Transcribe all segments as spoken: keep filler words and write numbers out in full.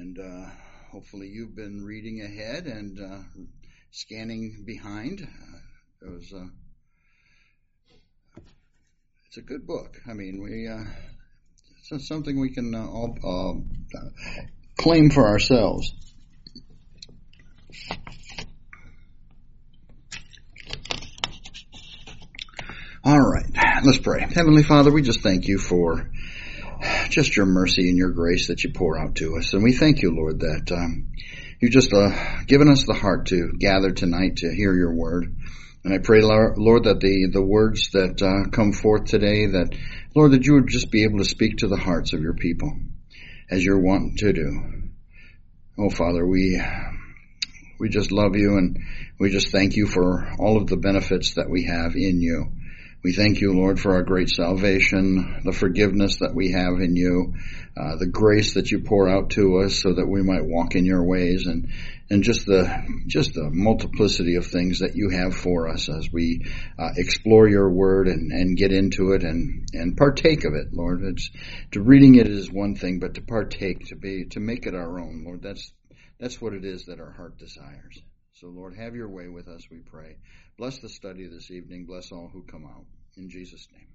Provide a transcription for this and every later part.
And uh, hopefully you've been reading ahead and uh, scanning behind. Uh, it was, uh, it's a good book. I mean, we uh, it's something we can uh, all uh, claim for ourselves. All right, let's pray. Heavenly Father, we just thank you for just your mercy and your grace that you pour out to us. And we thank you, Lord, that um, you've just uh, given us the heart to gather tonight to hear your word. And I pray, Lord, that the, the words that uh, come forth today, that, Lord, that you would just be able to speak to the hearts of your people as you're wanting to do. Oh, Father, we we just love you, and we just thank you for all of the benefits that we have in you. We thank you, Lord, for our great salvation, the forgiveness that we have in you, uh, the grace that you pour out to us so that we might walk in your ways, and, and just the, just the multiplicity of things that you have for us as we, uh, explore your word and, and get into it and, and partake of it, Lord. It's, to reading it is one thing, but to partake, to be, to make it our own, Lord, that's, that's what it is that our heart desires. So, Lord, have your way with us, we pray. Bless the study this evening. Bless all who come out. In Jesus' name.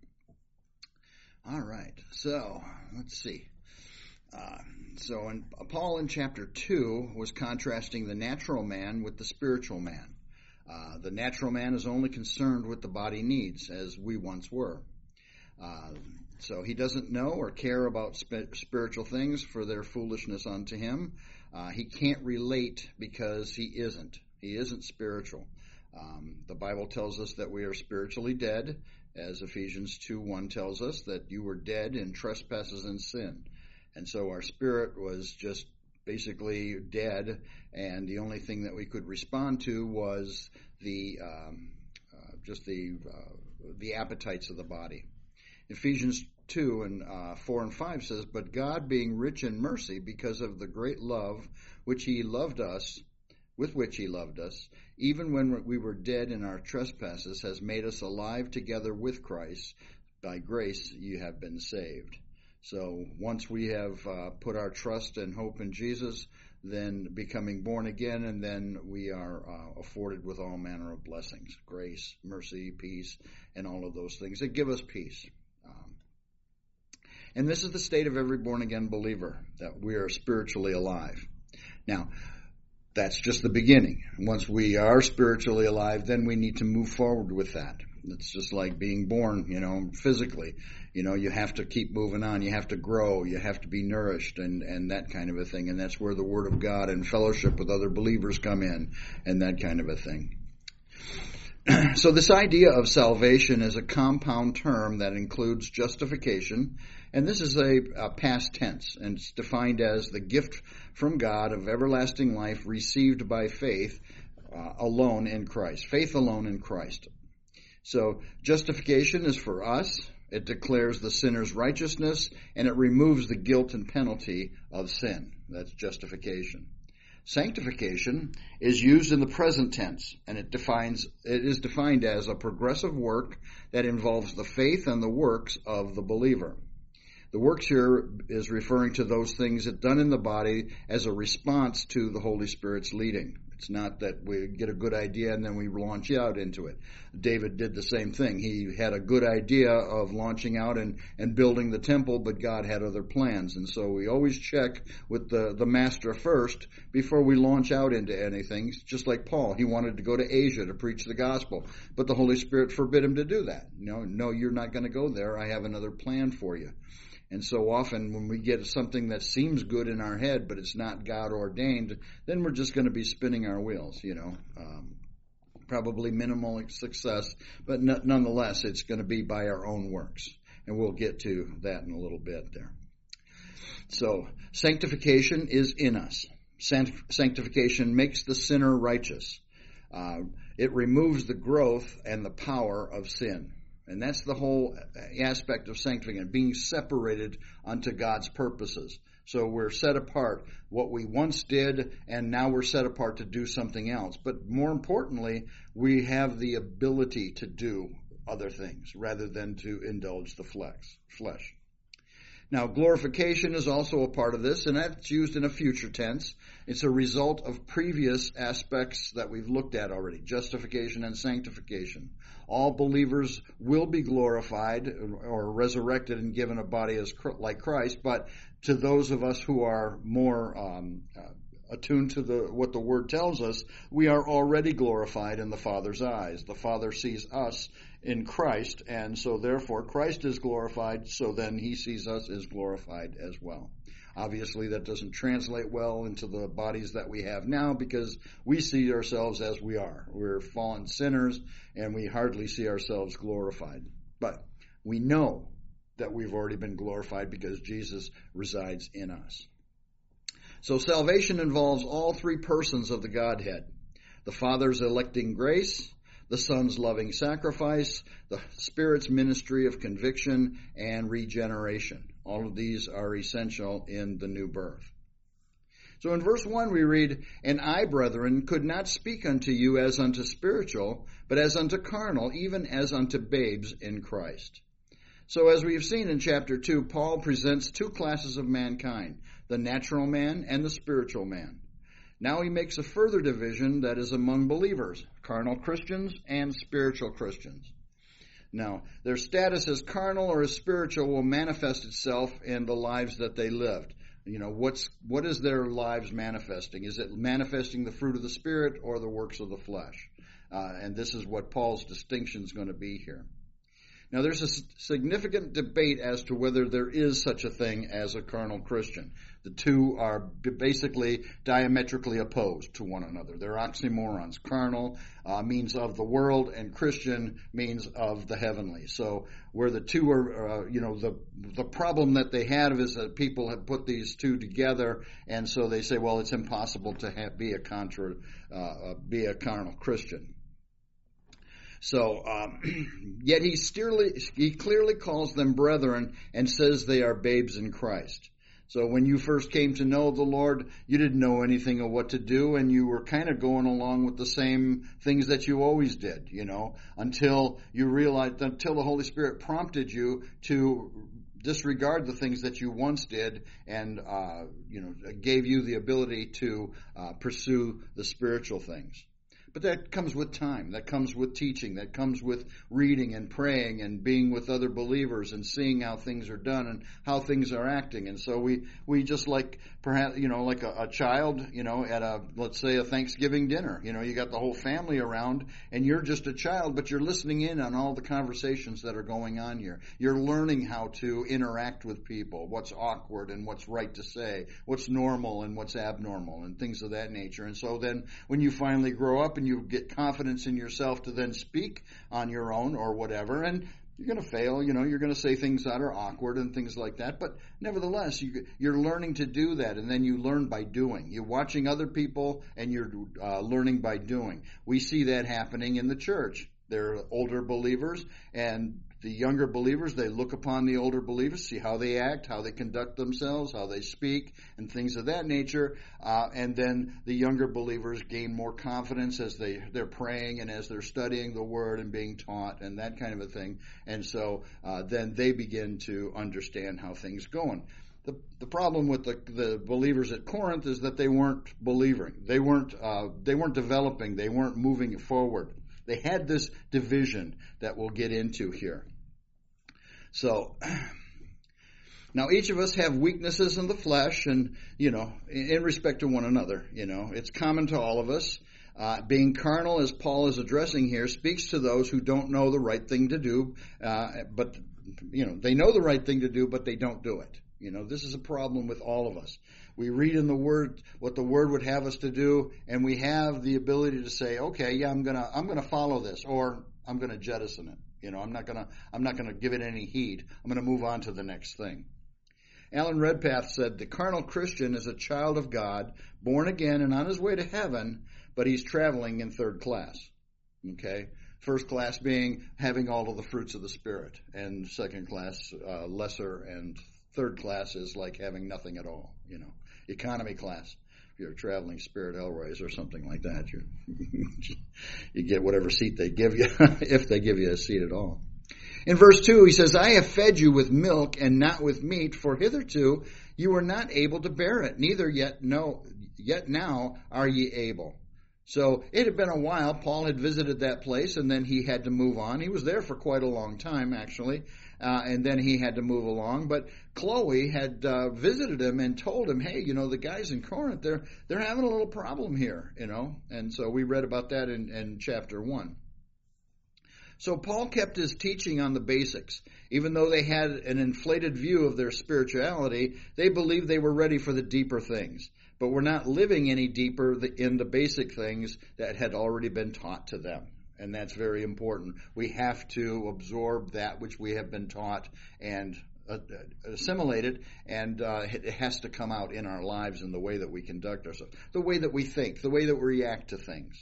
All right. So, let's see. Uh, so, in, Paul in chapter two was contrasting the natural man with the spiritual man. Uh, the natural man is only concerned with the body needs, as we once were. Uh, so, he doesn't know or care about sp- spiritual things, for their foolishness unto him. Uh, he can't relate because he isn't. He isn't spiritual. Um, the Bible tells us that we are spiritually dead, as Ephesians two one tells us that you were dead in trespasses and sin. And so our spirit was just basically dead, and the only thing that we could respond to was the um, uh, just the uh, the appetites of the body. Ephesians two and uh, four and five says, "But God, being rich in mercy, because of the great love which he loved us, with which he loved us, even when we were dead in our trespasses, has made us alive together with Christ. By grace you have been saved." So once we have uh, put our trust and hope in Jesus, then becoming born again, and then we are uh, afforded with all manner of blessings, grace, mercy, peace, and all of those things that give us peace. Um, and this is the state of every born-again believer, that we are spiritually alive. Now, that's just the beginning. Once we are spiritually alive, then we need to move forward with that. It's just like being born, you know, physically. You know, you have to keep moving on. You have to grow. You have to be nourished and, and that kind of a thing. And that's where the Word of God and fellowship with other believers come in and that kind of a thing. So this idea of salvation is a compound term that includes justification, and this is a, a past tense, and it's defined as the gift from God of everlasting life received by faith uh, alone in Christ. Faith alone in Christ. So justification is for us. It declares the sinner's righteousness, and it removes the guilt and penalty of sin. That's justification. Sanctification is used in the present tense, and it defines it is defined as a progressive work that involves the faith and the works of the believer. The works here is referring to those things that done in the body as a response to the Holy Spirit's leading. It's not that we get a good idea and then we launch out into it. David did the same thing. He had a good idea of launching out and, and building the temple, but God had other plans. And so we always check with the, the master first before we launch out into anything. Just like Paul, he wanted to go to Asia to preach the gospel, but the Holy Spirit forbid him to do that. No, no, you're not going to go there. I have another plan for you. And so often when we get something that seems good in our head, but it's not God ordained, then we're just going to be spinning our wheels, you know. Um, probably minimal success, but n- nonetheless, it's going to be by our own works. And we'll get to that in a little bit there. So sanctification is in us. Sant- sanctification makes the sinner righteous. Uh, it removes the growth and the power of sin. And that's the whole aspect of sanctification, being separated unto God's purposes. So we're set apart, what we once did, and now we're set apart to do something else. But more importantly, we have the ability to do other things rather than to indulge the flesh. Now, glorification is also a part of this, and that's used in a future tense. It's a result of previous aspects that we've looked at already, justification and sanctification. All believers will be glorified or resurrected and given a body as like Christ, but to those of us who are more um, uh, attuned to the what the Word tells us, we are already glorified in the Father's eyes. The Father sees us in Christ, and so therefore Christ is glorified, so then he sees us as glorified as well. Obviously that doesn't translate well into the bodies that we have now, because we see ourselves as we are. We're fallen sinners, and we hardly see ourselves glorified. But we know that we've already been glorified because Jesus resides in us. So salvation involves all three persons of the Godhead: the Father's electing grace, the Son's loving sacrifice, the Spirit's ministry of conviction and regeneration. All of these are essential in the new birth. So in verse one we read, "And I, brethren, could not speak unto you as unto spiritual, but as unto carnal, even as unto babes in Christ." So as we've seen in chapter two, Paul presents two classes of mankind, the natural man and the spiritual man. Now he makes a further division that is among believers, carnal Christians and spiritual Christians. Now, their status as carnal or as spiritual will manifest itself in the lives that they lived. You know, what's what is their lives manifesting? Is it manifesting the fruit of the Spirit or the works of the flesh? Uh, and this is what Paul's distinction is going to be here. Now, there's a significant debate as to whether there is such a thing as a carnal Christian. The two are basically diametrically opposed to one another. They're oxymorons. Carnal uh, means of the world, and Christian means of the heavenly. So where the two are, uh, you know, the the problem that they have is that people have put these two together, and so they say, well, it's impossible to have, be a contra, uh, be a carnal Christian. So, um, yet he, steerly, he clearly calls them brethren and says they are babes in Christ. So when you first came to know the Lord, you didn't know anything of what to do, and you were kind of going along with the same things that you always did, you know, until you realized, until the Holy Spirit prompted you to disregard the things that you once did, and uh, you know, gave you the ability to uh, pursue the spiritual things. But that comes with time. That comes with teaching. That comes with reading and praying and being with other believers and seeing how things are done and how things are acting. And so we, we just like, perhaps, you know, like a, a child, you know, at a, let's say a Thanksgiving dinner, you know, you got the whole family around and you're just a child, but you're listening in on all the conversations that are going on here. You're learning how to interact with people, what's awkward and what's right to say, what's normal and what's abnormal and things of that nature. And so then when you finally grow up and you get confidence in yourself to then speak on your own or whatever, and you're going to fail, you know, you're going to say things that are awkward and things like that, but nevertheless, you, you're learning to do that, and then you learn by doing. You're watching other people, and you're uh, learning by doing. We see that happening in the church. There are older believers, and the younger believers, they look upon the older believers, see how they act, how they conduct themselves, how they speak, and things of that nature. Uh, and then the younger believers gain more confidence as they, they're praying and as they're studying the Word and being taught and that kind of a thing. And so uh, then they begin to understand how things are going. The, the problem with the, the believers at Corinth is that they weren't believing. They weren't, uh, they weren't developing. They weren't moving forward. They had this division that we'll get into here. So, now each of us have weaknesses in the flesh and, you know, in respect to one another, you know, it's common to all of us. Uh, being carnal, as Paul is addressing here, speaks to those who don't know the right thing to do, uh, but, you know, they know the right thing to do, but they don't do it. You know, this is a problem with all of us. We read in the Word what the Word would have us to do, and we have the ability to say, okay, yeah, I'm gonna, I'm gonna follow this, or I'm gonna jettison it. You know, I'm not gonna, I'm not gonna give it any heed. I'm gonna move on to the next thing. Alan Redpath said, the carnal Christian is a child of God, born again and on his way to heaven, but he's traveling in third class. Okay? First class being having all of the fruits of the Spirit, and second class, uh, lesser, and third class is like having nothing at all, you know. Economy class. If you're a traveling Spirit Airways or something like that, you you get whatever seat they give you, if they give you a seat at all. In verse two, he says, I have fed you with milk and not with meat, for hitherto you were not able to bear it, neither yet no, yet now are ye able. So it had been a while. Paul had visited that place, and then he had to move on. He was there for quite a long time, actually, uh, and then he had to move along. But Chloe had uh, visited him and told him, hey, you know, the guys in Corinth, they're they're having a little problem here, you know. And so we read about that in, in chapter one. So Paul kept his teaching on the basics. Even though they had an inflated view of their spirituality, they believed they were ready for the deeper things. But we're not living any deeper in the basic things that had already been taught to them. And that's very important. We have to absorb that which we have been taught and uh, assimilate it, and uh, it has to come out in our lives in the way that we conduct ourselves, the way that we think, the way that we react to things.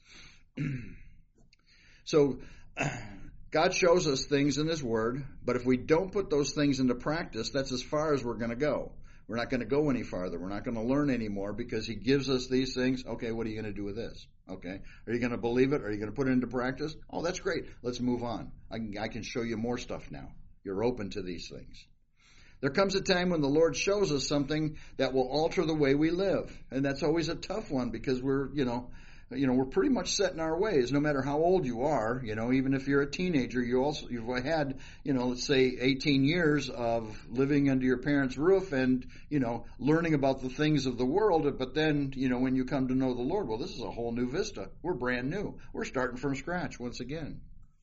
So God shows us things in His Word, but if we don't put those things into practice, that's as far as we're going to go. We're not going to go any farther. We're not going to learn anymore because He gives us these things. Okay, what are you going to do with this? Okay, are you going to believe it? Are you going to put it into practice? Oh, that's great. Let's move on. I can, I can show you more stuff now. You're open to these things. There comes a time when the Lord shows us something that will alter the way we live. And that's always a tough one because we're, you know, you know, we're pretty much set in our ways, no matter how old you are. You know, even if you're a teenager, you also, you've had, you know, let's say eighteen years of living under your parents' roof and, you know, learning about the things of the world. But then, you know, when you come to know the Lord, well, this is a whole new vista. We're brand new. We're starting from scratch once again.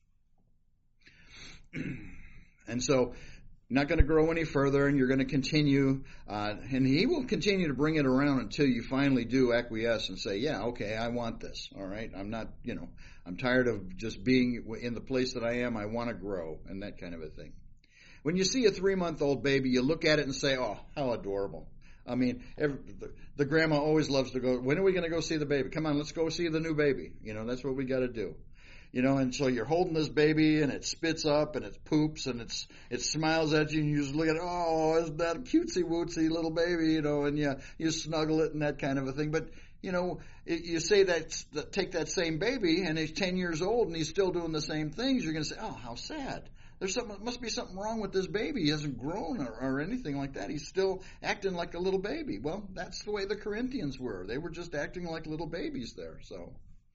And so, not going to grow any further, and you're going to continue, uh, and He will continue to bring it around until you finally do acquiesce and say, yeah, okay, I want this, all right? I'm not, you know, I'm tired of just being in the place that I am. I want to grow, and that kind of a thing. When you see a three-month-old baby, you look at it and say, oh, how adorable. I mean, every, the, the grandma always loves to go, when are we going to go see the baby? Come on, let's go see the new baby. You know, that's what we got to do. You know, and so you're holding this baby, and it spits up, and it poops, and it's it smiles at you, and you just look at it, oh, isn't that a cutesy-wootsy little baby, you know, and you, you snuggle it and that kind of a thing. But, you know, it, you say that, that, take that same baby, and he's ten years old, and he's still doing the same things, you're going to say, oh, how sad. There's something, must be something wrong with this baby. He hasn't grown or, or anything like that. He's still acting like a little baby. Well, that's the way the Corinthians were. They were just acting like little babies there, so...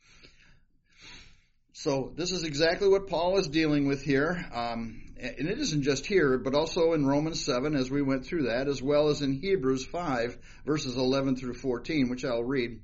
So this is exactly what Paul is dealing with here. Um, and it isn't just here, but also in Romans seven, as we went through that, as well as in Hebrews five, verses eleven through fourteen, which I'll read.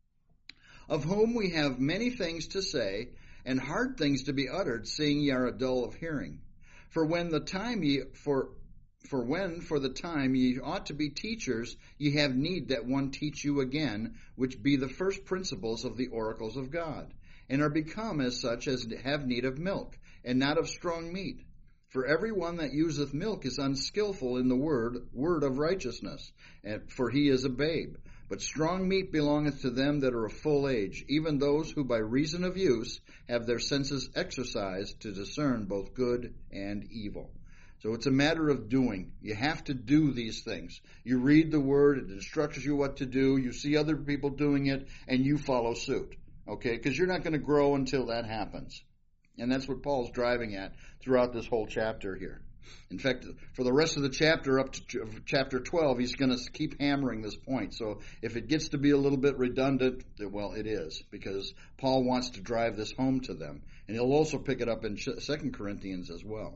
Of whom we have many things to say, and hard things to be uttered, seeing ye are dull of hearing. For when the time ye, for, for when for the time ye ought to be teachers, ye have need that one teach you again, which be the first principles of the oracles of God, and are become as such as have need of milk, and not of strong meat. For every one that useth milk is unskillful in the word, word of righteousness, and for he is a babe. But strong meat belongeth to them that are of full age, even those who by reason of use have their senses exercised to discern both good and evil. So it's a matter of doing. You have to do these things. You read the word, it instructs you what to do, you see other people doing it, and you follow suit. Okay, because you're not going to grow until that happens. And that's what Paul's driving at throughout this whole chapter here. In fact, for the rest of the chapter, up to chapter twelve, he's going to keep hammering this point. So if it gets to be a little bit redundant, well, it is, because Paul wants to drive this home to them. And he'll also pick it up in Second Corinthians as well.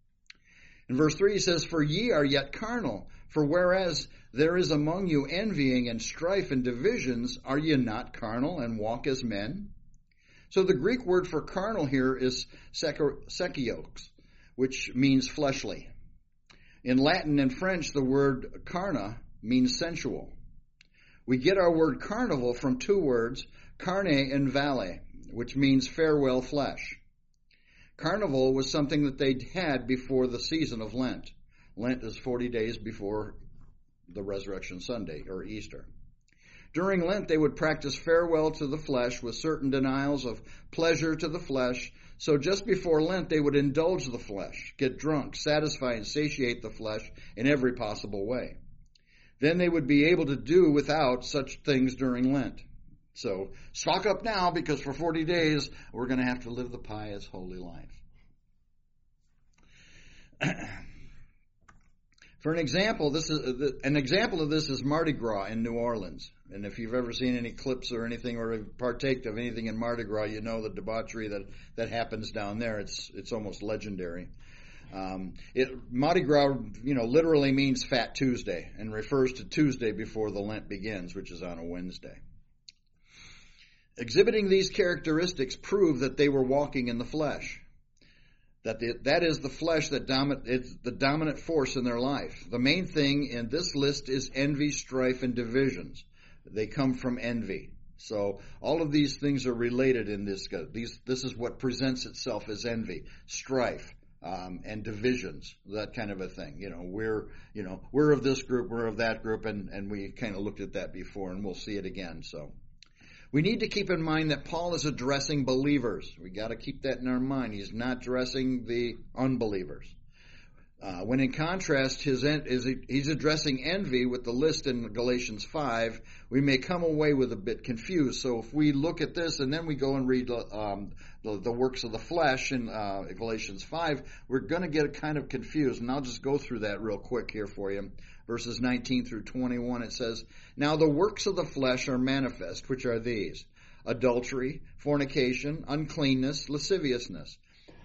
In verse three, he says, For ye are yet carnal, for whereas there is among you envying and strife and divisions, are ye not carnal and walk as men? So the Greek word for carnal here is sekios, which means fleshly. In Latin and French, the word carna means sensual. We get our word carnival from two words, carne and valle, which means farewell flesh. Carnival was something that they had before the season of Lent. Lent is forty days before the Resurrection Sunday, or Easter. During Lent, they would practice farewell to the flesh with certain denials of pleasure to the flesh. So just before Lent, they would indulge the flesh, get drunk, satisfy and satiate the flesh in every possible way. Then they would be able to do without such things during Lent. So stock up now, because for forty days, we're going to have to live the pious, holy life. For an example, this is an example of this is Mardi Gras in New Orleans. And if you've ever seen any clips or anything or partaked of anything in Mardi Gras, you know the debauchery that, that happens down there. It's it's almost legendary. Um, it, Mardi Gras, you know, literally means Fat Tuesday and refers to Tuesday before the Lent begins, which is on a Wednesday. Exhibiting these characteristics prove that they were walking in the flesh. That the, that is the flesh that dominant, it's the dominant force in their life. The main thing in this list is envy, strife, and divisions. They come from envy. So all of these things are related in this. These, this is what presents itself as envy, strife, um, and divisions, that kind of a thing. You know, we're, you know, we're of this group, we're of that group, and, and we kind of looked at that before, and we'll see it again, so. We need to keep in mind that Paul is addressing believers. We got to keep that in our mind. He's not addressing the unbelievers. Uh, when in contrast, his is he's addressing envy with the list in Galatians five, we may come away with a bit confused. So if we look at this and then we go and read um, the, the works of the flesh in uh, Galatians five, we're going to get kind of confused. And I'll just go through that real quick here for you. Verses nineteen through twenty-one, it says, "Now the works of the flesh are manifest, which are these: adultery, fornication, uncleanness, lasciviousness."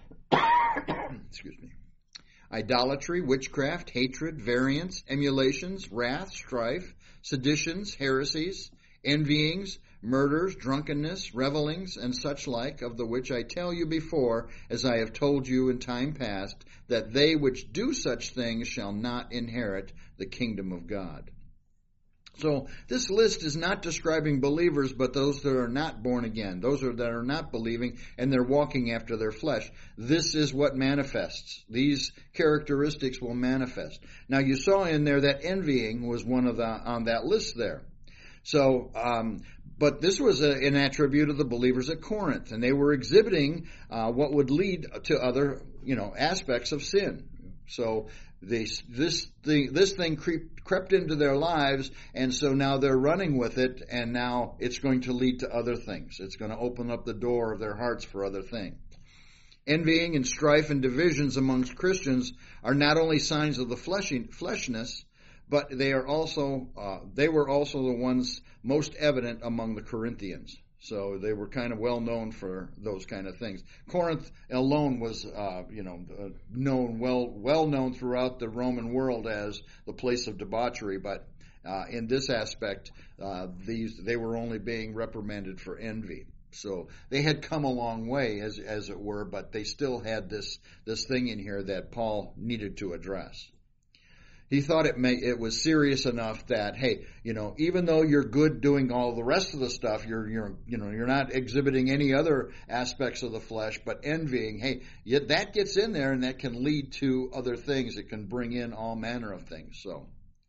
Excuse me. Idolatry, witchcraft, hatred, variance, emulations, wrath, strife, seditions, heresies, envyings, murders, drunkenness, revellings, and such like, of the which I tell you before, as I have told you in time past, that they which do such things shall not inherit the kingdom of God. So this list is not describing believers, but those that are not born again, those are, that are not believing, and they're walking after their flesh. This is what manifests. These characteristics will manifest. Now you saw in there that envying was one of the on that list there. So, um, but this was a, an attribute of the believers at Corinth, and they were exhibiting uh, what would lead to other, you know, aspects of sin. So they, this thing, this thing creep, crept into their lives, and so now they're running with it, and now it's going to lead to other things. It's going to open up the door of their hearts for other things. Envying and strife and divisions amongst Christians are not only signs of the fleshy, fleshness, but they are also uh, they were also the ones most evident among the Corinthians. So they were kind of well known for those kind of things. Corinth alone was, uh, you know, uh, known well, well known throughout the Roman world as the place of debauchery. But uh, in this aspect, uh, these they were only being reprimanded for envy. So they had come a long way, as as it were, but they still had this this thing in here that Paul needed to address. He thought it may, it was serious enough that, hey, you know, even though you're good doing all the rest of the stuff, you're, you're, you know, you're not exhibiting any other aspects of the flesh, but envying, hey, yet that gets in there and that can lead to other things. It can bring in all manner of things. So,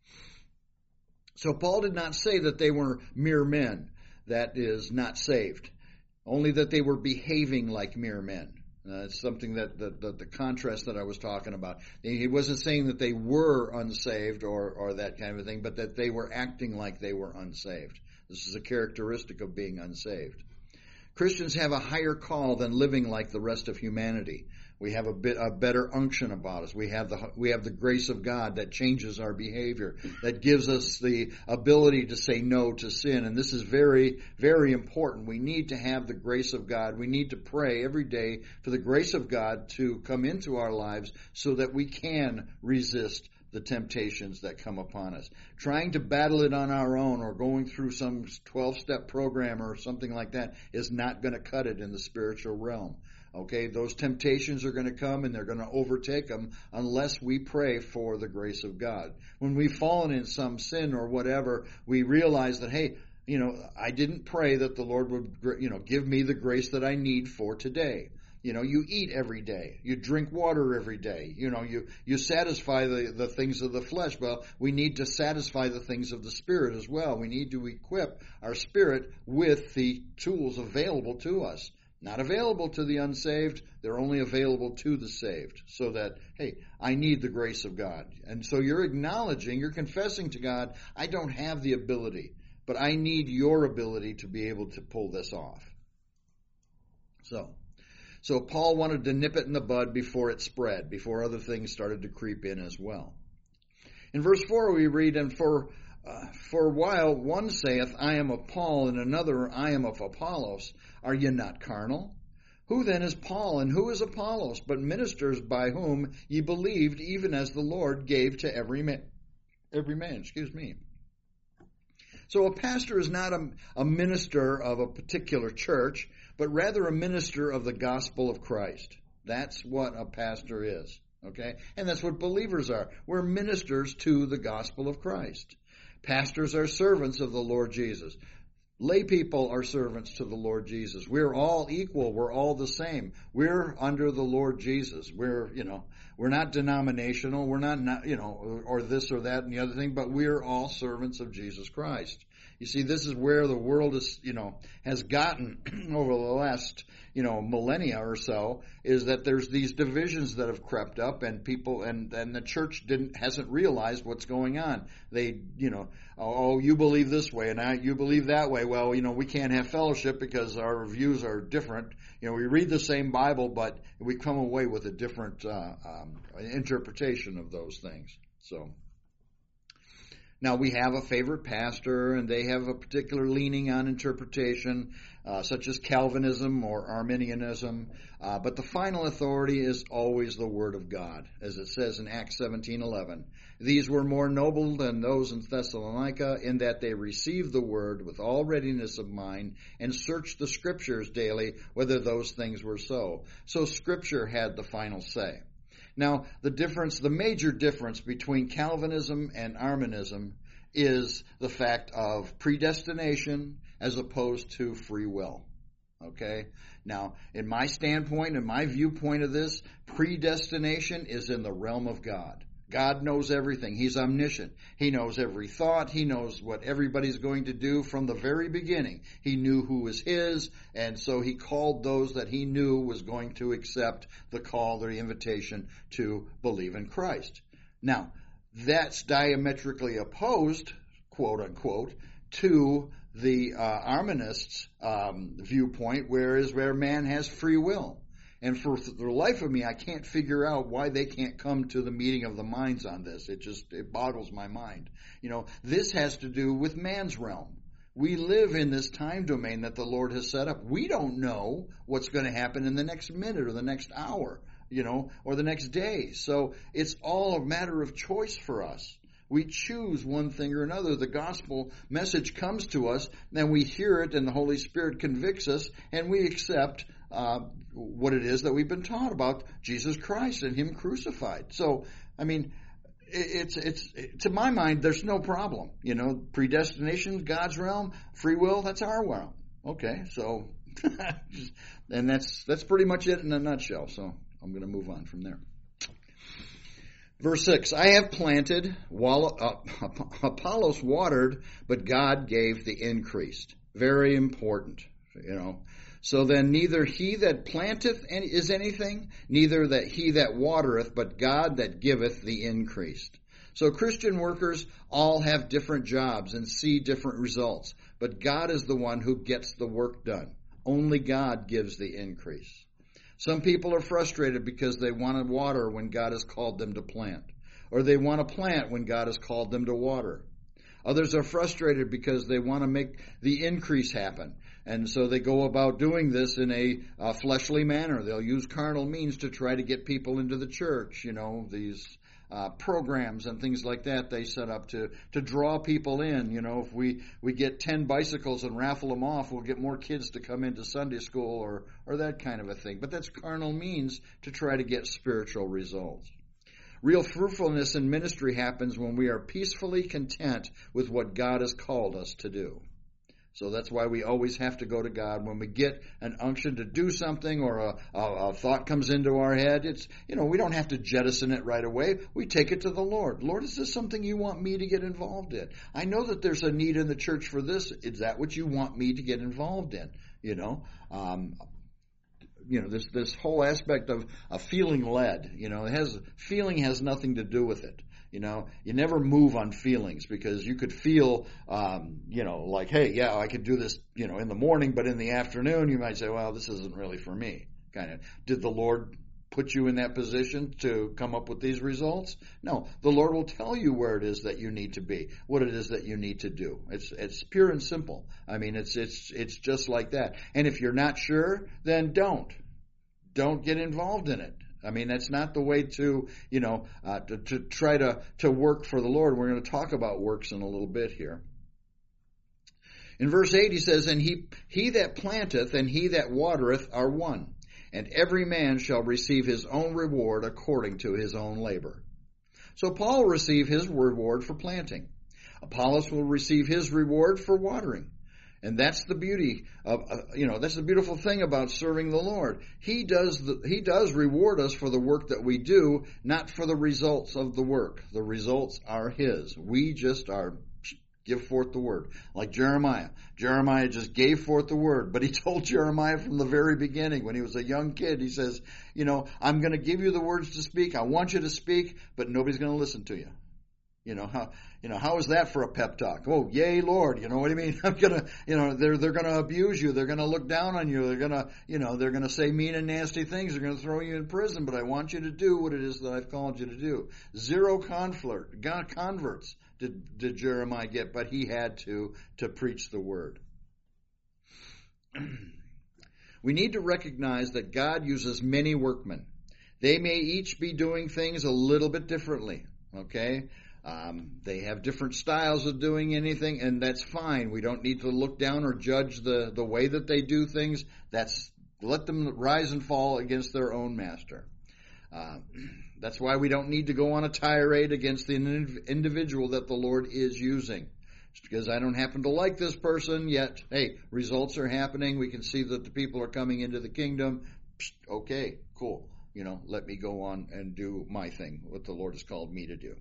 so Paul did not say that they were mere men, that is not saved, only that they were behaving like mere men. Uh, it's something that the, the, the contrast that I was talking about. He wasn't saying that they were unsaved or, or that kind of thing, but that they were acting like they were unsaved. This is a characteristic of being unsaved. Christians have a higher call than living like the rest of humanity. We have a bit a better unction about us. We have the we have the grace of God that changes our behavior, that gives us the ability to say no to sin. And this is very, very important. We need to have the grace of God. We need to pray every day for the grace of God to come into our lives so that we can resist the temptations that come upon us. Trying to battle it on our own or going through some twelve-step program or something like that is not going to cut it in the spiritual realm. Okay, those temptations are going to come and they're going to overtake them unless we pray for the grace of God. When we've fallen in some sin or whatever, we realize that, hey, you know, I didn't pray that the Lord would, you know, give me the grace that I need for today. You know, you eat every day. You drink water every day. You know, you, you satisfy the, the things of the flesh. Well, we need to satisfy the things of the Spirit as well. We need to equip our spirit with the tools available to us. Not available to the unsaved. They're only available to the saved. So that, hey, I need the grace of God. And so you're acknowledging, you're confessing to God, I don't have the ability, but I need your ability to be able to pull this off. So, So Paul wanted to nip it in the bud before it spread, before other things started to creep in as well. In verse four we read, And for uh, for a while one saith, I am of Paul, and another, I am of Apollos. Are ye not carnal? Who then is Paul, and who is Apollos, but ministers by whom ye believed, even as the Lord gave to every man? Every man, excuse me. So a pastor is not a, a minister of a particular church, but rather a minister of the gospel of Christ. That's what a pastor is, okay? And that's what believers are. We're ministers to the gospel of Christ. Pastors are servants of the Lord Jesus. Lay people are servants to the Lord Jesus. We're all equal. We're all the same. We're under the Lord Jesus. We're, you know, we're not denominational. We're not, not, you know, or, or this or that and the other thing, but we're all servants of Jesus Christ. You see, this is where the world is, you know, has gotten over the last, you know, millennia or so, is that there's these divisions that have crept up, and people, and, and the church didn't, hasn't realized what's going on. They, you know, oh, you believe this way and I, you believe that way. Well, you know, we can't have fellowship because our views are different. You know, we read the same Bible, but we come away with a different uh, um, interpretation of those things. So, now we have a favorite pastor, and they have a particular leaning on interpretation, uh, such as Calvinism or Arminianism. Uh, but the final authority is always the Word of God, as it says in Acts seventeen eleven. These were more noble than those in Thessalonica, in that they received the Word with all readiness of mind and searched the Scriptures daily whether those things were so. So Scripture had the final say. Now, the difference, the major difference between Calvinism and Arminianism is the fact of predestination as opposed to free will. Okay? Now, in my standpoint, in my viewpoint of this, predestination is in the realm of God. God knows everything. He's omniscient. He knows every thought. He knows what everybody's going to do from the very beginning. He knew who was his, and so he called those that he knew was going to accept the call or the invitation to believe in Christ. Now, that's diametrically opposed, quote unquote, to the uh, Arminists' um, viewpoint, whereas where man has free will. And for the life of me, I can't figure out why they can't come to the meeting of the minds on this. It just, it boggles my mind. You know, this has to do with man's realm. We live in this time domain that the Lord has set up. We don't know what's going to happen in the next minute or the next hour, you know, or the next day. So it's all a matter of choice for us. We choose one thing or another. The gospel message comes to us, and we hear it, and the Holy Spirit convicts us, and we accept uh, what it is that we've been taught about Jesus Christ and Him crucified. So, I mean, it's it's to my mind, there's no problem. You know, predestination, God's realm, free will, that's our realm. Okay, so, and that's that's pretty much it in a nutshell. So I'm going to move on from there. Verse six, I have planted, while uh, Apollos watered, but God gave the increase. Very important, you know. So then neither he that planteth is anything, neither that he that watereth, but God that giveth the increase. So Christian workers all have different jobs and see different results, but God is the one who gets the work done. Only God gives the increase. Some people are frustrated because they want to water when God has called them to plant, or they want to plant when God has called them to water. Others are frustrated because they want to make the increase happen, and so they go about doing this in a uh, fleshly manner. They'll use carnal means to try to get people into the church, you know, these uh, programs and things like that they set up to, to draw people in. You know, if we, we get ten bicycles and raffle them off, we'll get more kids to come into Sunday school or, or that kind of a thing. But that's carnal means to try to get spiritual results. Real fruitfulness in ministry happens when we are peacefully content with what God has called us to do. So that's why we always have to go to God when we get an unction to do something, or a, a, a thought comes into our head. It's, you know, we don't have to jettison it right away. We take it to the Lord. Lord, is this something you want me to get involved in? I know that there's a need in the church for this. Is that what you want me to get involved in? You know, um, you know, this, this whole aspect of, of feeling led, you know, it has, feeling has nothing to do with it. You know, you never move on feelings, because you could feel, um, you know, like, hey, yeah, I could do this, you know, in the morning, but in the afternoon you might say, well, this isn't really for me. kind of. Did the Lord put you in that position to come up with these results? No, the Lord will tell you where it is that you need to be, what it is that you need to do. It's it's pure and simple. I mean, it's it's it's just like that. And if you're not sure, then don't. Don't get involved in it. I mean, that's not the way to, you know, uh, to, to try to, to work for the Lord. We're going to talk about works in a little bit here. In verse eight, he says, And he, he that planteth and he that watereth are one, and every man shall receive his own reward according to his own labor. So Paul will receive his reward for planting. Apollos will receive his reward for watering. And that's the beauty of, uh, you know, that's the beautiful thing about serving the Lord. He does the, he does reward us for the work that we do, not for the results of the work. The results are his. We just are, give forth the word. Like Jeremiah. Jeremiah just gave forth the word, but he told Jeremiah from the very beginning when he was a young kid, he says, you know, I'm going to give you the words to speak. I want you to speak, but nobody's going to listen to you. You know, how, you know, how is that for a pep talk? Oh, yay, Lord. You know what I mean? I'm gonna, you know, they're, they're gonna abuse you. They're gonna look down on you. They're gonna, you know, they're gonna say mean and nasty things. They're gonna throw you in prison, but I want you to do what it is that I've called you to do. Zero conflict, converts did, did Jeremiah get, but he had to, to preach the word. We need to recognize that God uses many workmen. They may each be doing things a little bit differently. Okay? Um, they have different styles of doing anything, and that's fine. We don't need to look down or judge the, the way that they do things. That's, let them rise and fall against their own master. Uh, that's why we don't need to go on a tirade against the individual that the Lord is using. Just because I don't happen to like this person, yet, hey, results are happening. We can see that the people are coming into the kingdom. Psst, okay, cool. You know, let me go on and do my thing, what the Lord has called me to do.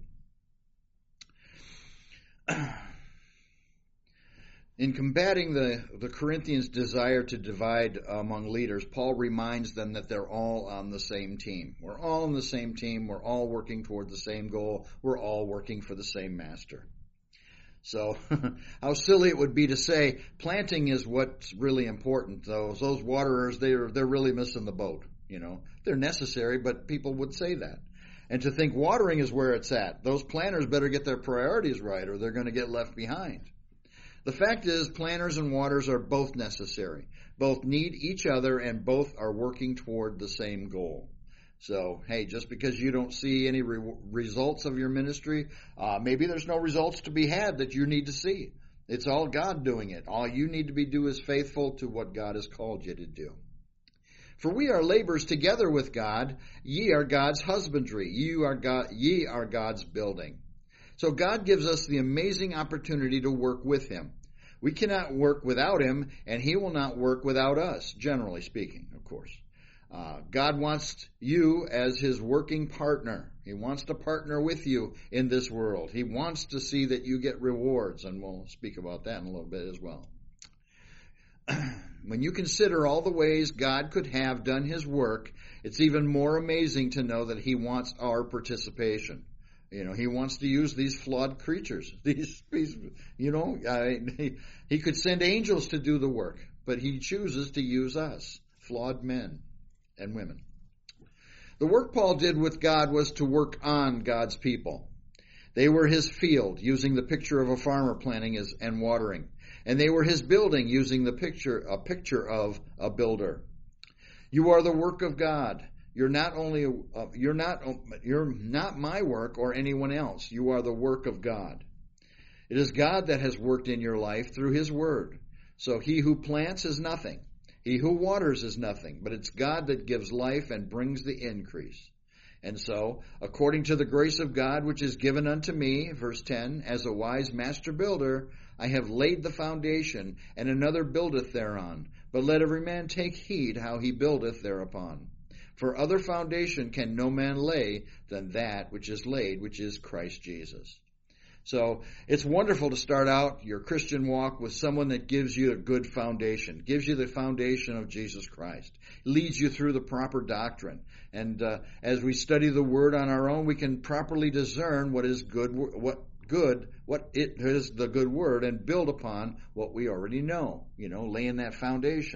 In combating the, the Corinthians' desire to divide among leaders, Paul reminds them that they're all on the same team. We're all on the same team. We're all working toward the same goal. We're all working for the same master. So, how silly it would be to say planting is what's really important. Those those waterers, they're they're really missing the boat. You know, they're necessary, but people would say that. And to think watering is where it's at. Those planters better get their priorities right or they're going to get left behind. The fact is, planters and waters are both necessary. Both need each other and both are working toward the same goal. So, hey, just because you don't see any re- results of your ministry, uh, maybe there's no results to be had that you need to see. It's all God doing it. All you need to be do is faithful to what God has called you to do. For we are laborers together with God. Ye are God's husbandry. You are God, ye are God's building. So God gives us the amazing opportunity to work with Him. We cannot work without Him, and He will not work without us, generally speaking, of course. Uh, God wants you as His working partner. He wants to partner with you in this world. He wants to see that you get rewards, and we'll speak about that in a little bit as well. When you consider all the ways God could have done His work, it's even more amazing to know that He wants our participation. You know, He wants to use these flawed creatures. These, these you know, I, he, he could send angels to do the work, but He chooses to use us, flawed men and women. The work Paul did with God was to work on God's people. They were His field, using the picture of a farmer planting his, and watering. And they were His building, using the picture, a picture of a builder. You are the work of God. You're not only, uh, you're not, you're not my work or anyone else. You are the work of God. It is God that has worked in your life through His word. So he who plants is nothing. He who waters is nothing, but it's God that gives life and brings the increase. And so, according to the grace of God which is given unto me, verse ten, as a wise master builder, I have laid the foundation, and another buildeth thereon. But let every man take heed how he buildeth thereupon. For other foundation can no man lay than that which is laid, which is Christ Jesus. So it's wonderful to start out your Christian walk with someone that gives you a good foundation, gives you the foundation of Jesus Christ, leads you through the proper doctrine. And uh, as we study the Word on our own, we can properly discern what is good, what good, what it is the good Word, and build upon what we already know, you know, laying that foundation.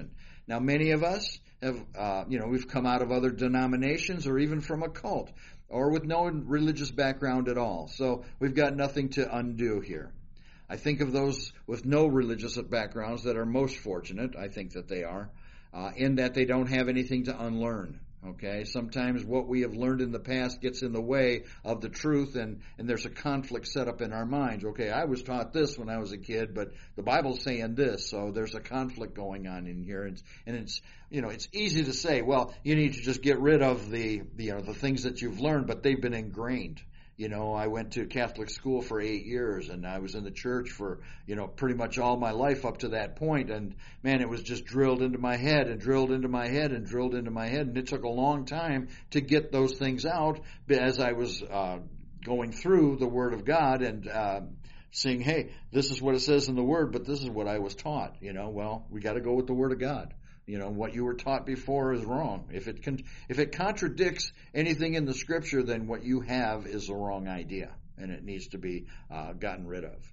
Now, many of us have, uh, you know, we've come out of other denominations or even from a cult or with no religious background at all. So we've got nothing to undo here. I think of those with no religious backgrounds that are most fortunate. I think that they are, uh, in that they don't have anything to unlearn. Okay, sometimes what we have learned in the past gets in the way of the truth, and, and there's a conflict set up in our minds. Okay, I was taught this when I was a kid, but the Bible's saying this, so there's a conflict going on in here. And, and it's, you know, it's easy to say, well, you need to just get rid of the, the, you know, the things that you've learned, but they've been ingrained. You know, I went to Catholic school for eight years and I was in the church for, you know, pretty much all my life up to that point. And man, it was just drilled into my head and drilled into my head and drilled into my head. And it took a long time to get those things out as I was, uh, going through the Word of God and, uh, seeing, hey, this is what it says in the Word, but this is what I was taught. You know, well, we got to go with the Word of God. You know, what you were taught before is wrong. If it can, if it contradicts anything in the Scripture, then what you have is the wrong idea, and it needs to be uh, gotten rid of.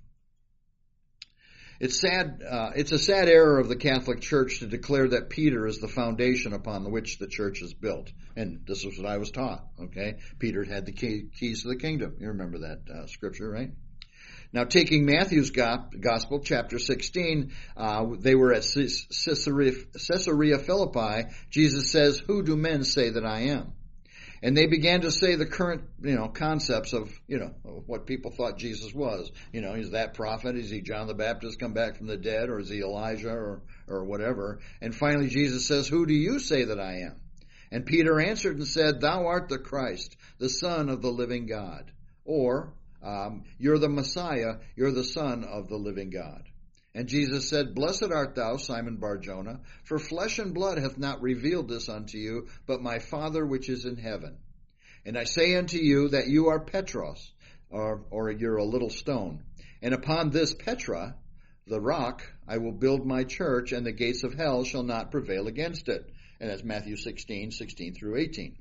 It's sad. Uh, it's a sad error of the Catholic Church to declare that Peter is the foundation upon which the church is built, and this is what I was taught. Okay, Peter had the key, keys to the kingdom. You remember that uh, Scripture, right? Now, taking Matthew's Gospel, chapter sixteen, uh, they were at Caesarea, Caesarea Philippi. Jesus says, "Who do men say that I am?" And they began to say the current, you know, concepts of, you know, what people thought Jesus was. You know, is that prophet? Is he John the Baptist come back from the dead? Or is he Elijah or, or whatever? And finally, Jesus says, "Who do you say that I am?" And Peter answered and said, "Thou art the Christ, the Son of the living God." Or, Um, you're the Messiah, you're the Son of the living God. And Jesus said, "Blessed art thou, Simon Bar-Jonah, for flesh and blood hath not revealed this unto you, but my Father which is in heaven. And I say unto you that you are Petros, or, or you're a little stone. And upon this Petra, the rock, I will build my church, and the gates of hell shall not prevail against it." And that's Matthew sixteen, sixteen through eighteen.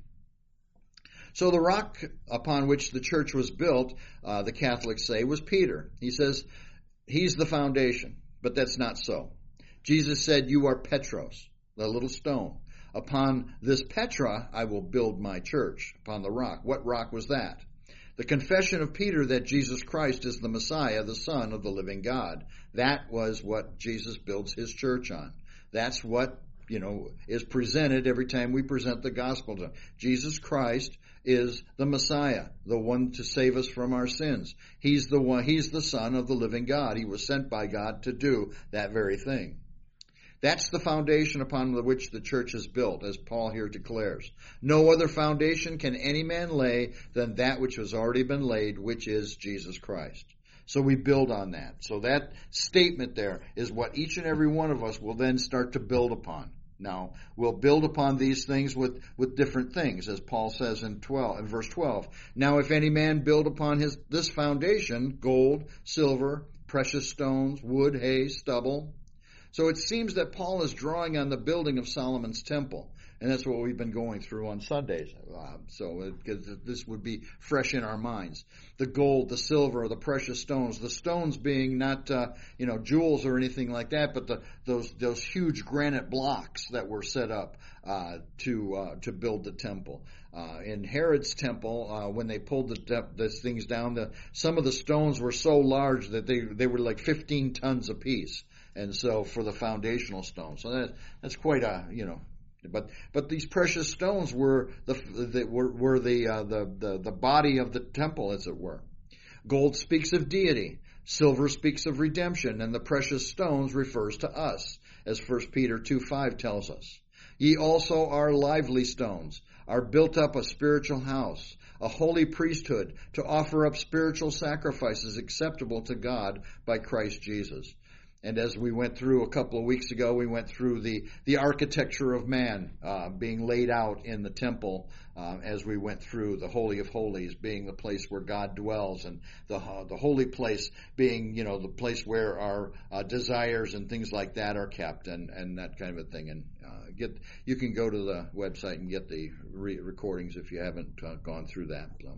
So the rock upon which the church was built, uh, the Catholics say, was Peter. He says he's the foundation, but that's not so. Jesus said, "You are Petros, the little stone. Upon this Petra I will build my church," upon the rock. What rock was that? The confession of Peter that Jesus Christ is the Messiah, the Son of the living God. That was what Jesus builds his church on. That's what, you know, is presented every time we present the gospel to him. Jesus Christ is the Messiah, the one to save us from our sins. He's the one, he's the Son of the living God. He was sent by God to do that very thing. That's the foundation upon which the church is built, as Paul here declares. No other foundation can any man lay than that which has already been laid, which is Jesus Christ. So we build on that. So that statement there is what each and every one of us will then start to build upon. Now, we'll build upon these things with, with different things, as Paul says in twelve, in verse twelve. "Now, if any man build upon his this foundation, gold, silver, precious stones, wood, hay, stubble." So it seems that Paul is drawing on the building of Solomon's temple. And that's what we've been going through on Sundays. Uh, so it, this would be fresh in our minds. The gold, the silver, the precious stones. The stones being not, uh, you know, jewels or anything like that, but the, those those huge granite blocks that were set up uh, to uh, to build the temple. Uh, in Herod's temple, uh, when they pulled the, these things down, the, some of the stones were so large that they they were like fifteen tons apiece. And so for the foundational stones, so that that's quite a, you know. But but these precious stones were the, the were, were the, uh, the the the body of the temple, as it were. Gold speaks of deity, silver speaks of redemption, and the precious stones refers to us, as First Peter two five tells us. "Ye also are lively stones, are built up a spiritual house, a holy priesthood, to offer up spiritual sacrifices acceptable to God by Christ Jesus." And as we went through a couple of weeks ago, we went through the, the architecture of man uh, being laid out in the temple uh, as we went through the Holy of Holies being the place where God dwells, and the uh, the holy place being, you know, the place where our uh, desires and things like that are kept, and, and that kind of a thing. And uh, get you can go to the website and get the re- recordings if you haven't uh, gone through that. So.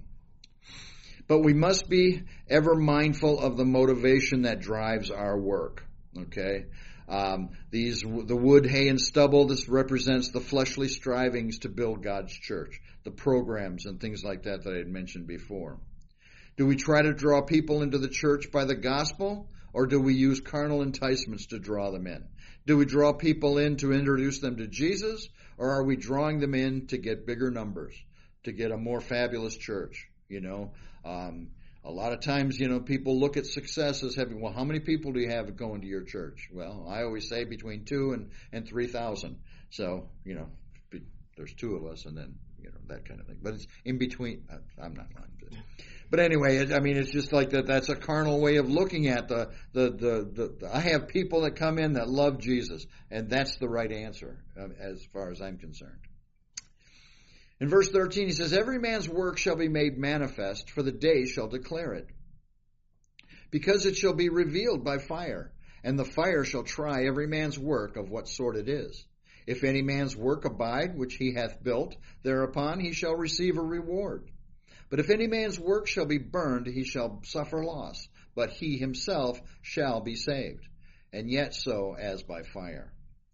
But we must be ever mindful of the motivation that drives our work. Okay, Um, these, the wood, hay, and stubble, this represents the fleshly strivings to build God's church, the programs and things like that that I had mentioned before. Do we try to draw people into the church by the gospel, or do we use carnal enticements to draw them in? Do we draw people in to introduce them to Jesus, or are we drawing them in to get bigger numbers, to get a more fabulous church? You know, um, a lot of times, you know, people look at success as having, well, how many people do you have going to your church? Well, I always say between two and, and three thousand. So, you know, there's two of us and then, you know, that kind of thing. But it's in between. I'm not lying. But, but anyway, it, I mean, it's just like that. That's a carnal way of looking at the, the, the, the, the I have people that come in that love Jesus, and that's the right answer uh, as far as I'm concerned. In verse thirteen, he says, every man's work shall be made manifest, for the day shall declare it. Because it shall be revealed by fire, and the fire shall try every man's work of what sort it is. If any man's work abide, which he hath built, thereupon he shall receive a reward. But if any man's work shall be burned, he shall suffer loss, but he himself shall be saved, and yet so as by fire.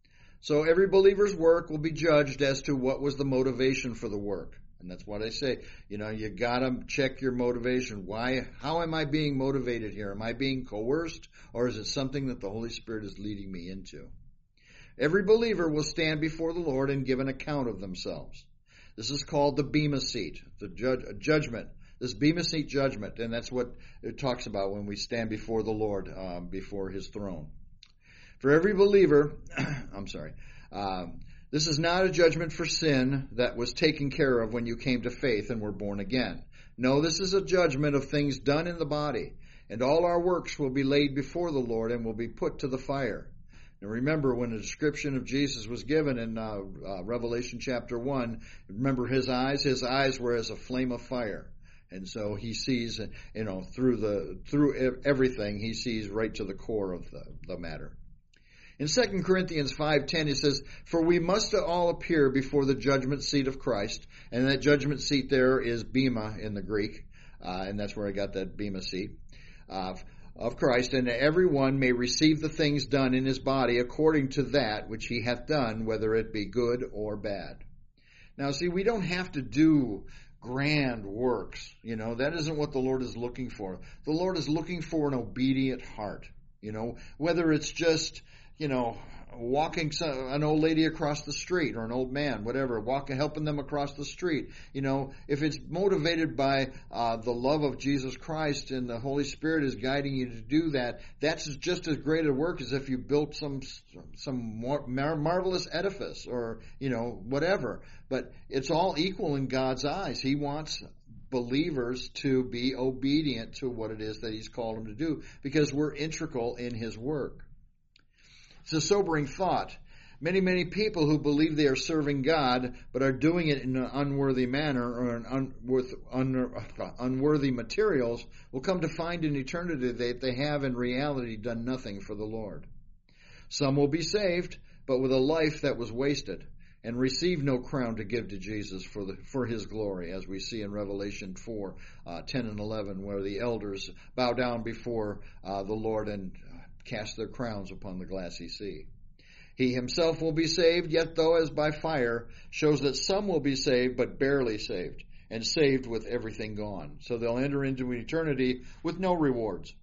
So every believer's work will be judged as to what was the motivation for the work. And that's what I say. You know, you gotta check your motivation. Why, how am I being motivated here? Am I being coerced, or is it something that the Holy Spirit is leading me into? Every believer will stand before the Lord and give an account of themselves. This is called the Bema seat, the judge, judgment. This Bema seat judgment, and that's what it talks about when we stand before the Lord, um, before His throne. For every believer, I'm sorry, um, this is not a judgment for sin that was taken care of when you came to faith and were born again. No, this is a judgment of things done in the body, and all our works will be laid before the Lord and will be put to the fire. Now remember, when the description of Jesus was given in uh, uh, Revelation chapter one, remember his eyes? His eyes were as a flame of fire. And so he sees, you know, through the through everything, he sees right to the core of the, the matter. In Second Corinthians five ten, it says, for we must all appear before the judgment seat of Christ. And that judgment seat there is Bema in the Greek. Uh, and that's where I got that Bema seat. Uh, of Christ, and every one may receive the things done in his body according to that which he hath done, whether it be good or bad. Now, see, we don't have to do grand works. You know, that isn't what the Lord is looking for. The Lord is looking for an obedient heart. You know, whether it's just, you know, walking some, an old lady across the street, or an old man, whatever, walking, helping them across the street. You know, if it's motivated by uh, the love of Jesus Christ and the Holy Spirit is guiding you to do that, that's just as great a work as if you built some some more mar- marvelous edifice, or, you know, whatever. But it's all equal in God's eyes. He wants believers to be obedient to what it is that He's called them to do, because we're integral in His work. It's a sobering thought. Many, many people who believe they are serving God, but are doing it in an unworthy manner, or an un, with un, unworthy materials, will come to find in eternity that they have in reality done nothing for the Lord. Some will be saved, but with a life that was wasted, and receive no crown to give to Jesus for the for His glory, as we see in Revelation four, uh, ten and eleven, where the elders bow down before uh, the Lord and cast their crowns upon the glassy sea. He himself will be saved, yet though as by fire, shows that some will be saved, but barely saved, and saved with everything gone. So they'll enter into eternity with no rewards,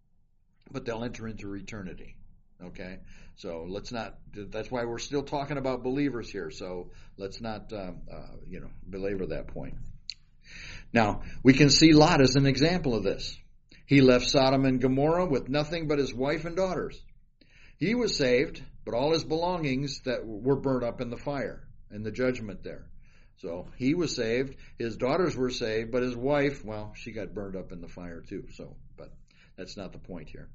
but they'll enter into eternity. Okay? So let's not, that's why we're still talking about believers here, so let's not, um, uh, you know, belabor that point. Now, we can see Lot as an example of this. He left Sodom and Gomorrah with nothing but his wife and daughters. He was saved, but all his belongings that were burnt up in the fire, in the judgment there. So he was saved, his daughters were saved, but his wife, well, she got burned up in the fire too. So, but that's not the point here.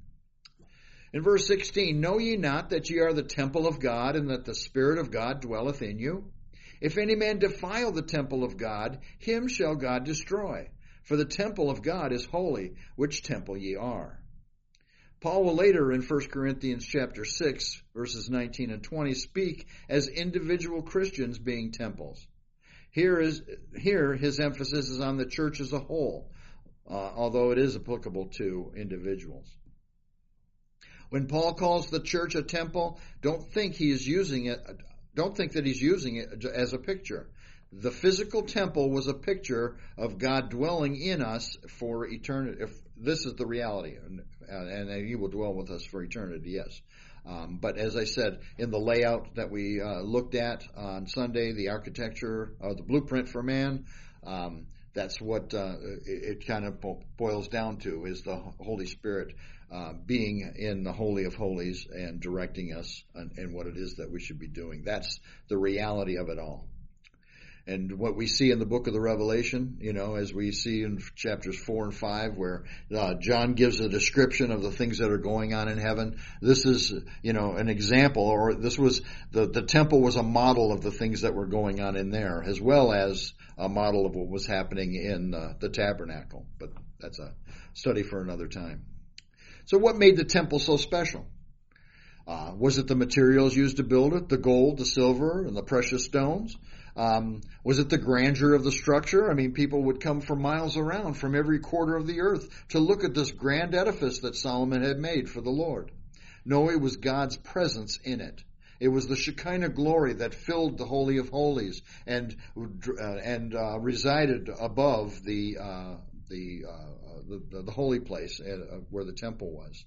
In verse sixteen, know ye not that ye are the temple of God, and that the Spirit of God dwelleth in you? If any man defile the temple of God, him shall God destroy. For the temple of God is holy, which temple ye are. Paul will later in First Corinthians chapter six, verses nineteen and twenty, speak as individual Christians being temples. Here is here his emphasis is on the church as a whole, uh, although it is applicable to individuals. When Paul calls the church a temple, don't think he is using it, don't think that he's using it as a picture. The physical temple was a picture of God dwelling in us for eternity. If this is the reality, and, and he will dwell with us for eternity, yes. Um, but as I said, in the layout that we uh, looked at on Sunday, the architecture, uh, the blueprint for man, um, that's what uh, it, it kind of boils down to, is the Holy Spirit uh, being in the Holy of Holies and directing us in, in what it is that we should be doing. That's the reality of it all. And what we see in the book of the Revelation, you know, as we see in chapters four and five, where uh, John gives a description of the things that are going on in heaven. This is, you know, an example, or this was, the, the temple was a model of the things that were going on in there, as well as a model of what was happening in uh, the tabernacle. But that's a study for another time. So what made the temple so special? Uh, was it the materials used to build it, the gold, the silver, and the precious stones? Um, was it the grandeur of the structure? I mean, people would come from miles around, from every quarter of the earth, to look at this grand edifice that Solomon had made for the Lord. No, it was God's presence in it. It was the Shekinah glory that filled the Holy of Holies and uh, and uh, resided above the uh, the, uh, the the holy place uh, where the temple was.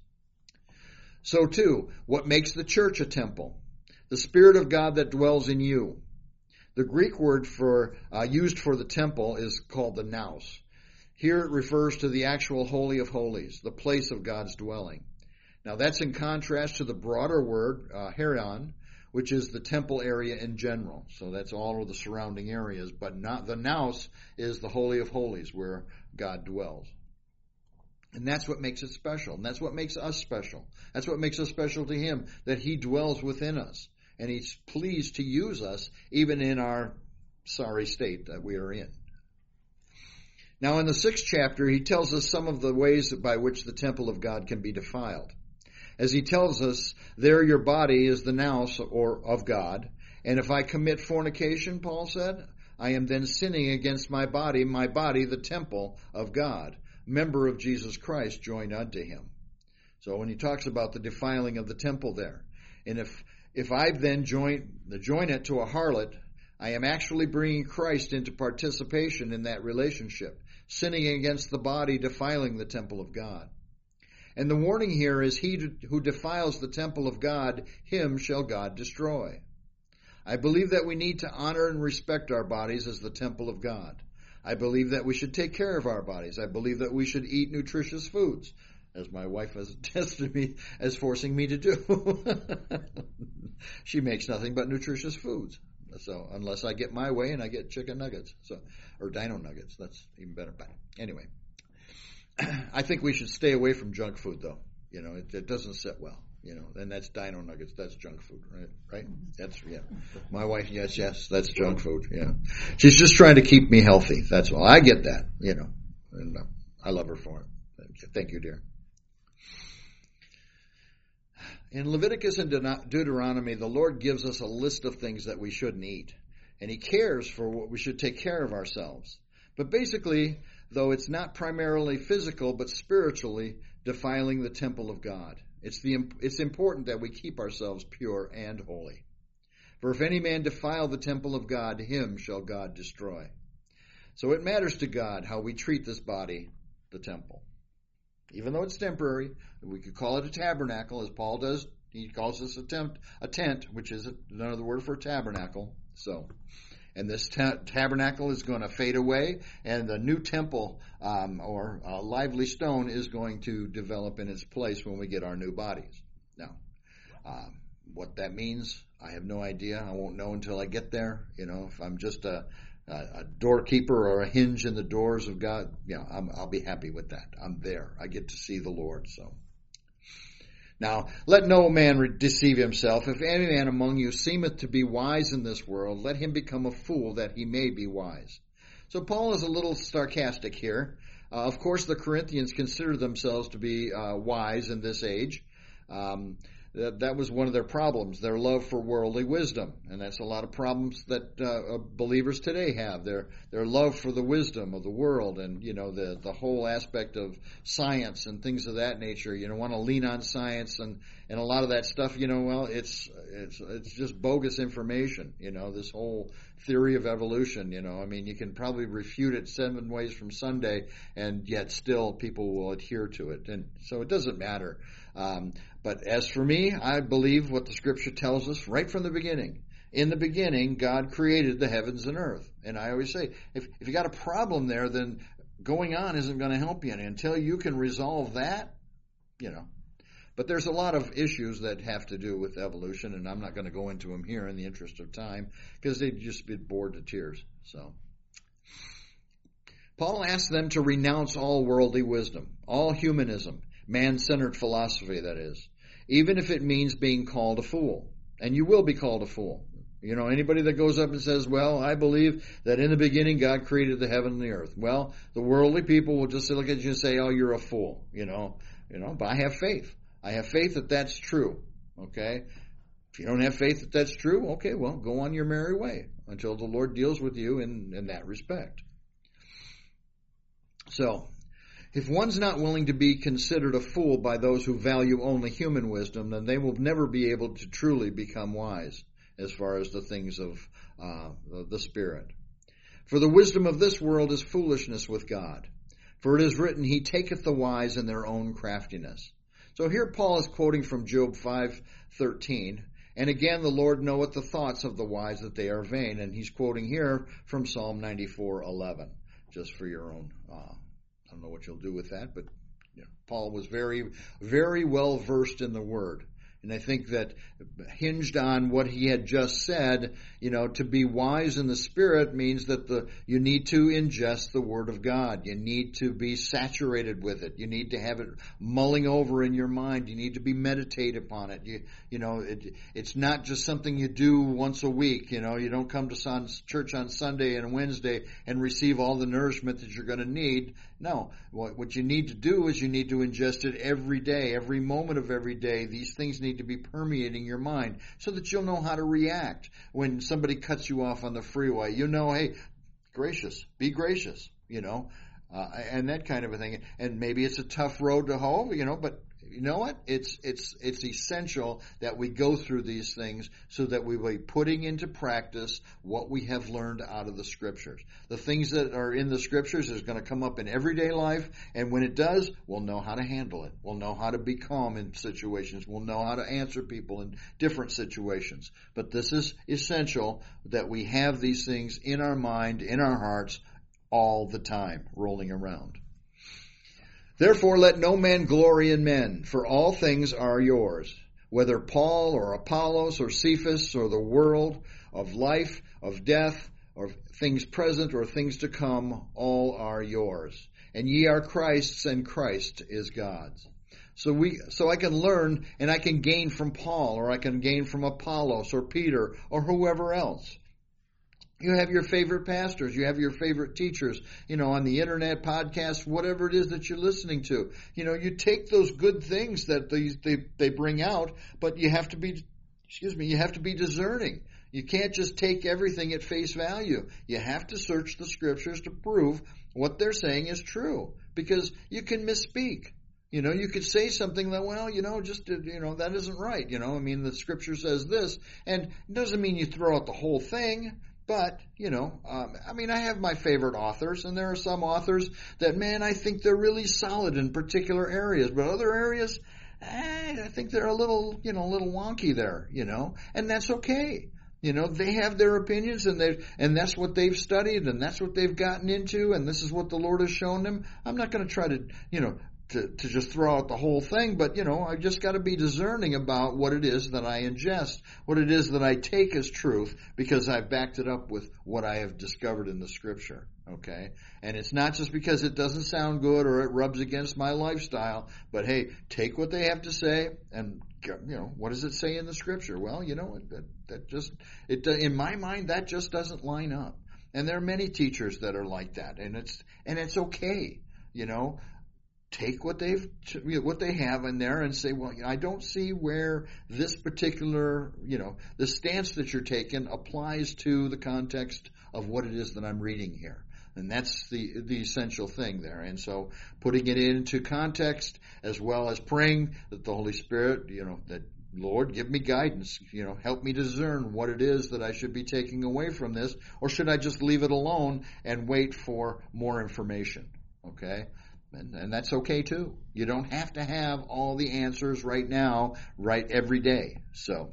So too, what makes the church a temple? The Spirit of God that dwells in you. The Greek word for uh, used for the temple is called the naos. Here it refers to the actual Holy of Holies, the place of God's dwelling. Now that's in contrast to the broader word, uh, herion, which is the temple area in general. So that's all of the surrounding areas, but not the naos is the Holy of Holies where God dwells. And that's what makes it special. And that's what makes us special. That's what makes us special to Him, that He dwells within us. And He's pleased to use us even in our sorry state that we are in. Now in the sixth chapter, he tells us some of the ways by which the temple of God can be defiled. As he tells us, there your body is the naos or of God. And if I commit fornication, Paul said, I am then sinning against my body, my body the temple of God, member of Jesus Christ, joined unto Him. So when he talks about the defiling of the temple there, and if If I then join, join it to a harlot, I am actually bringing Christ into participation in that relationship, sinning against the body, defiling the temple of God. And the warning here is, he who defiles the temple of God, him shall God destroy. I believe that we need to honor and respect our bodies as the temple of God. I believe that we should take care of our bodies. I believe that we should eat nutritious foods, as my wife has tested me as forcing me to do. She makes nothing but nutritious foods. So unless I get my way and I get chicken nuggets, so or dino nuggets, that's even better. But anyway, I think we should stay away from junk food, though. You know, it, it doesn't sit well. You know, and that's dino nuggets. That's junk food, right? Right? That's yeah. My wife, yes, yes, that's junk food. Yeah, she's just trying to keep me healthy. That's all. I get that. You know, and uh, I love her for it. Thank you, dear. In Leviticus and Deuteronomy, the Lord gives us a list of things that we shouldn't eat. And He cares for what we should take care of ourselves. But basically, though it's not primarily physical, but spiritually defiling the temple of God. It's the it's important that we keep ourselves pure and holy. For if any man defile the temple of God, him shall God destroy. So it matters to God how we treat this body, the temple. Even though it's temporary, we could call it a tabernacle, as Paul does. He calls this a tent, a tent, which is another word for tabernacle. So, and this ta- tabernacle is going to fade away, and the new temple, um, or uh, lively stone, is going to develop in its place when we get our new bodies. Now, um, what that means, I have no idea. I won't know until I get there. You know, if I'm just a a doorkeeper or a hinge in the doors of God, yeah, I'm, I'll be happy with that. I'm there. I get to see the Lord. So now, let no man deceive himself. If any man among you seemeth to be wise in this world, let him become a fool that he may be wise. So Paul is a little sarcastic here. Uh, of course, the Corinthians consider themselves to be uh, wise in this age. Um, that, that was one of their problems, their love for worldly wisdom. And that's a lot of problems that uh, believers today have, their their love for the wisdom of the world and, you know, the, the whole aspect of science and things of that nature. You know, want to lean on science and, and a lot of that stuff, you know, well, it's, it's, it's just bogus information, you know, this whole theory of evolution, you know, I mean, you can probably refute it seven ways from Sunday and yet still people will adhere to it. And so it doesn't matter. Um, but as for me, I believe what the scripture tells us right from the beginning. In the beginning, God created the heavens and earth. And I always say, if, if you got a problem there, then going on isn't going to help you. And until you can resolve that, you know. But there's a lot of issues that have to do with evolution, and I'm not going to go into them here in the interest of time because they'd just be bored to tears. So Paul asks them to renounce all worldly wisdom, all humanism, man-centered philosophy, that is, even if it means being called a fool. And you will be called a fool. You know, anybody that goes up and says, well, I believe that in the beginning God created the heaven and the earth. Well, the worldly people will just look at you and say, oh, you're a fool, you know, you know, but I have faith. I have faith that that's true, okay? If you don't have faith that that's true, okay, well, go on your merry way until the Lord deals with you in, in that respect. So, if one's not willing to be considered a fool by those who value only human wisdom, then they will never be able to truly become wise as far as the things of uh, the Spirit. For the wisdom of this world is foolishness with God. For it is written, He taketh the wise in their own craftiness. So here Paul is quoting from Job five thirteen. And again, the Lord knoweth the thoughts of the wise, that they are vain. And he's quoting here from Psalm ninety-four eleven, just for your own, uh, I don't know what you'll do with that, but you know, Paul was very, very well versed in the Word. And I think that hinged on what he had just said, you know, to be wise in the Spirit means that the you need to ingest the Word of God. You need to be saturated with it. You need to have it mulling over in your mind. You need to be meditate upon it. You you know, it, it's not just something you do once a week. You know, you don't come to son, church on Sunday and Wednesday and receive all the nourishment that you're going to need. No, what, what you need to do is you need to ingest it every day, every moment of every day. These things need to be permeating your mind so that you'll know how to react when somebody cuts you off on the freeway. You know, hey, gracious, be gracious, you know, uh, and that kind of a thing. And maybe it's a tough road to hoe, you know, but you know what? It's, it's, it's essential that we go through these things so that we will be putting into practice what we have learned out of the scriptures. The things that are in the scriptures is going to come up in everyday life. And when it does, we'll know how to handle it. We'll know how to be calm in situations. We'll know how to answer people in different situations. But this is essential that we have these things in our mind, in our hearts all the time, rolling around. Therefore, let no man glory in men, for all things are yours, whether Paul or Apollos or Cephas or the world, of life, of death, or things present or things to come, all are yours. And ye are Christ's, and Christ is God's. So we, so I can learn and I can gain from Paul, or I can gain from Apollos or Peter or whoever else. You have your favorite pastors. You have your favorite teachers, you know, on the internet, podcasts, whatever it is that you're listening to. You know, you take those good things that they, they, they bring out, but you have to be, excuse me, you have to be discerning. You can't just take everything at face value. You have to search the scriptures to prove what they're saying is true, because you can misspeak. You know, you could say something that, well, you know, just, you know, that isn't right. You know, I mean, the scripture says this, and it doesn't mean you throw out the whole thing. But, you know, um, I mean, I have my favorite authors, and there are some authors that, man, I think they're really solid in particular areas, but other areas, eh, I think they're a little, you know, a little wonky there, you know, and that's okay. You know, they have their opinions, and they and that's what they've studied, and that's what they've gotten into, and this is what the Lord has shown them. I'm not going to try to, you know, to, to just throw out the whole thing, but, you know, I just got to be discerning about what it is that I ingest, what it is that I take as truth, because I've backed it up with what I have discovered in the scripture, okay? And it's not just because it doesn't sound good or it rubs against my lifestyle, but hey, take what they have to say and, you know, what does it say in the scripture? Well, you know, that, that just, it, in my mind, that just doesn't line up. And there are many teachers that are like that, and it's, and it's okay, you know. take what they've, what they have in there and say, well, I don't see where this particular, you know, the stance that you're taking applies to the context of what it is that I'm reading here. And that's the, the essential thing there. And so putting it into context as well as praying that the Holy Spirit, you know, that Lord, give me guidance, you know, help me discern what it is that I should be taking away from this, or should I just leave it alone and wait for more information? Okay? And, and that's okay too. You don't have to have all the answers right now, right every day. So,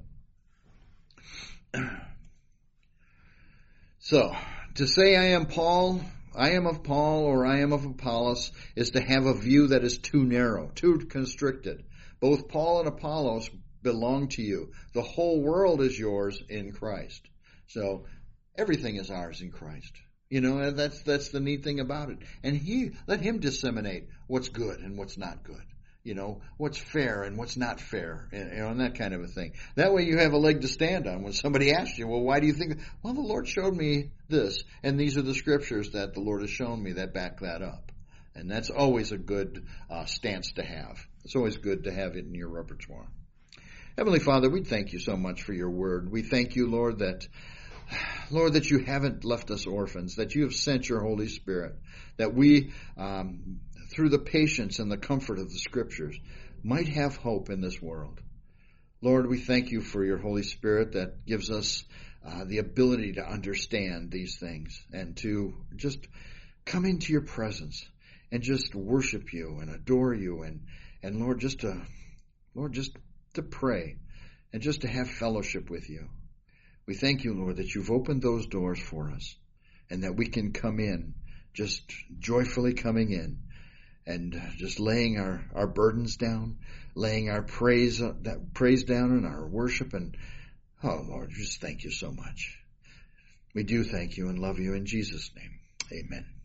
so to say I am Paul, I am of Paul, or I am of Apollos, is to have a view that is too narrow, too constricted. Both Paul and Apollos belong to you. The whole world is yours in Christ. So everything is ours in Christ. You know, and that's that's the neat thing about it. And he let him disseminate what's good and what's not good. You know, what's fair and what's not fair, and, you know, and that kind of a thing. That way you have a leg to stand on when somebody asks you, well, why do you think? Well, the Lord showed me this, and these are the scriptures that the Lord has shown me that back that up. And that's always a good uh, stance to have. It's always good to have it in your repertoire. Heavenly Father, we thank you so much for your word. We thank you, Lord, that Lord, that you haven't left us orphans, that you have sent your Holy Spirit, that we, um, through the patience and the comfort of the Scriptures, might have hope in this world. Lord, we thank you for your Holy Spirit that gives us uh, the ability to understand these things and to just come into your presence and just worship you and adore you and, and Lord, just to, Lord, just to pray and just to have fellowship with you. We thank you, Lord, that you've opened those doors for us and that we can come in, just joyfully coming in and just laying our, our burdens down, laying our praise, uh, that praise down and our worship. And, oh, Lord, just thank you so much. We do thank you and love you in Jesus' name. Amen.